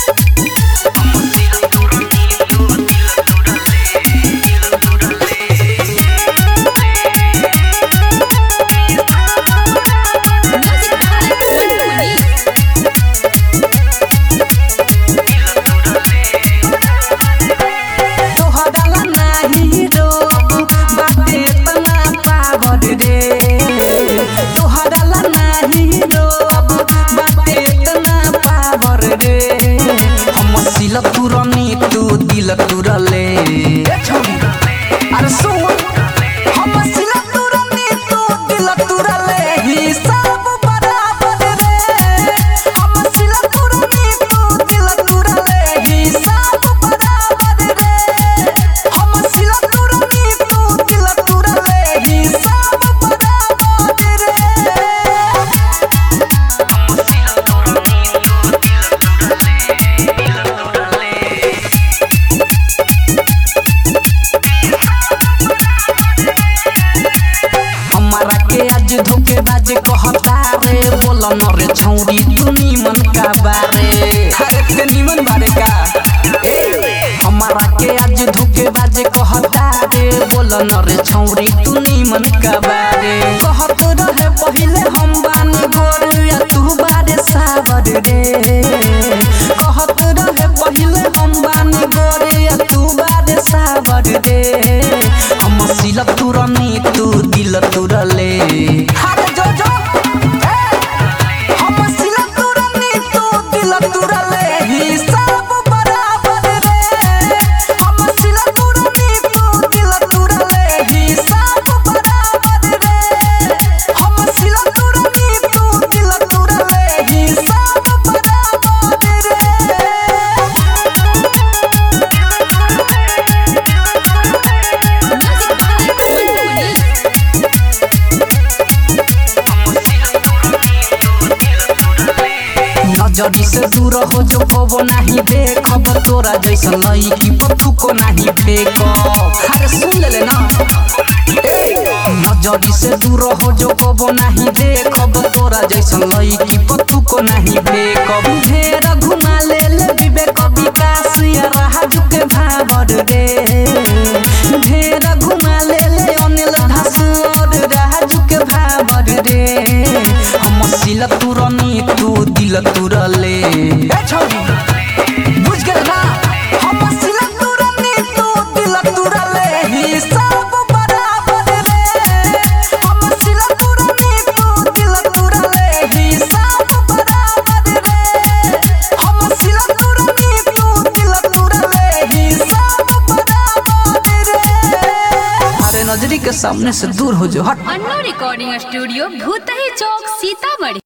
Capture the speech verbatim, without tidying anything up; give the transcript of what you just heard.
तुरनी तू दिल तुरले अरे सुन हम सिल तुरनी तू दिल तुरले हिसाब बराबर रे हम सिल तुरनी तू दिल तुरले हिसाब बराबर रे हम सिल तुरनी तू दिल तुरले हिसाब बराबर रे आज धोखेबाज कहता रे बोला न रे छौरी तू निमन का बारे अरे ते निमन बारे का ए हमारा के आज धोखेबाज कहता रे बोला न रे छौरी तू निमन का बारे कहत रहे पहिले हम बानी गोर या तू बारे सावर रे कहत रहे पहिले हम बानी गोर या तू बारे सावर रे हम सिल तुरनी तू दिल तुरले अरे जो जो हम सिल तुरनी तू दिल तुरले हिसाब बराबर रे हम सिल तुरनी तू दिल तुरले हिसाब बराबर रे हम सिल तुरनी तू दिल तुरले हिसाब बराबर रे नजरी से दूर हो जो कबो नहीं देखब तोरा जैसा लईकी पप्पू को नहीं फेंकब अरे सुन ले ना नजरी से दूर हो जो कबो नहीं देखब तोरा जैसा लईकी पप्पू को नहीं फेंकब ढेर घुमा ले ले विवेक विकास या राजू के भावर रे ढेर घुमा ले ले अनिल धास और राजू के भावर रे हम सिल तुरनी तू दिल तुरले ए छौरी बुझ गए ना हम सिल तुरनी तू दिल तुरले हिसाब बराबर रे हम सिल तुरनी तू दिल तुरले हिसाब बराबर रे हम सिल तुरनी तू दिल तुरले हिसाब बराबर रे अरे नजरी के सामने से दूर हो जो हट। Anno recording studio Bhutahi Chowk Sitamarhi.